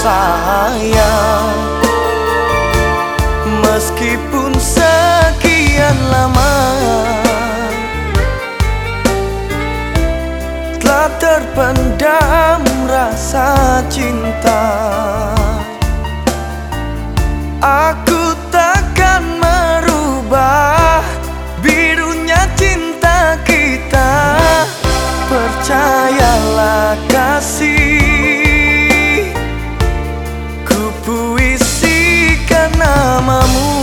sayang, meskipun sekian lama telah terpendam rasa cinta, aku takkan merubah birunya cinta kita. Percayalah kasih, ku puisikan namamu,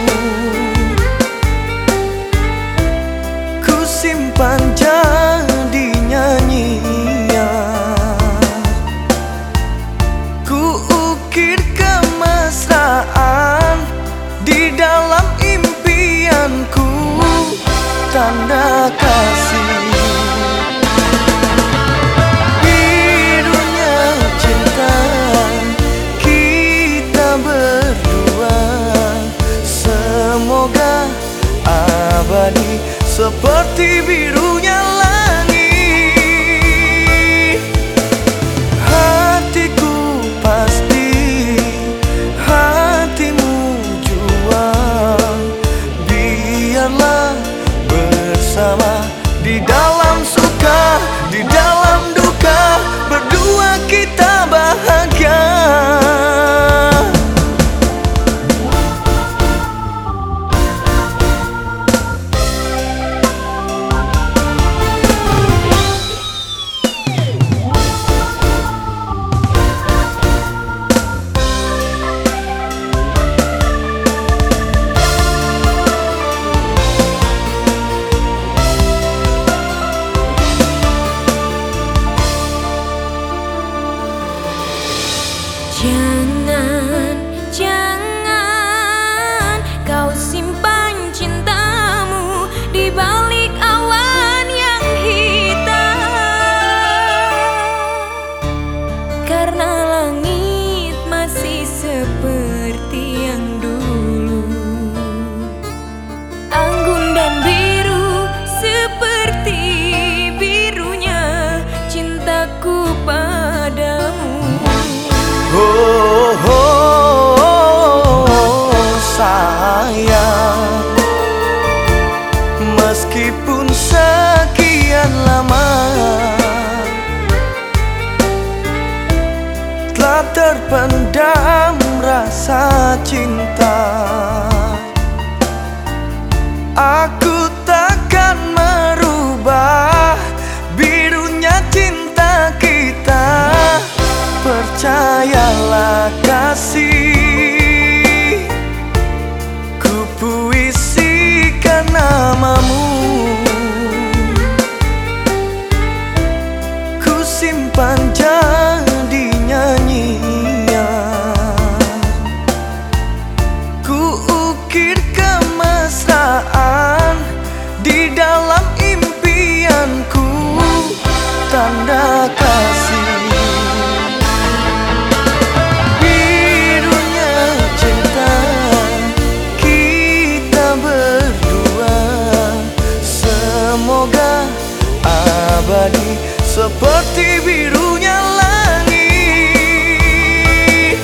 ku simpan jadi nyanyian, ku ukir kemesraan di dalam impianku, tanda kasih. Seperti birunya langit, hatiku pasti, hatimu jua. Biarlah bersama di dalam suka, di dalam duka, berdua kita bahagia. Jangan, jangan kau simpan cintamu di balik awan yang hitam, karena langit masih seperti yang dulu, anggun dan biru seperti birunya cintaku padamu. Oh, oh, oh, sayang, meskipun sekian lama telah terpendam rasa cinta, aku takkan merubah birunya cinta kita. Percayalah kasih, ku puisikan namamu, ku simpan jadi nyanyian, ku ukir kemesraan di dalam impianku, tanda kasih. Seperti birunya langit,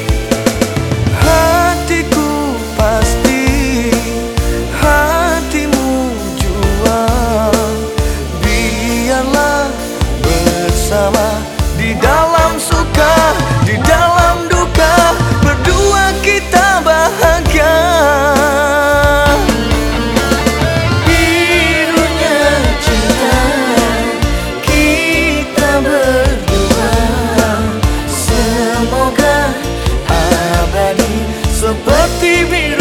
hatiku pasti, hatimu jua. Biarlah bersama di dalam suka, di dalam duka, berdua kita bahagia. Seperti biru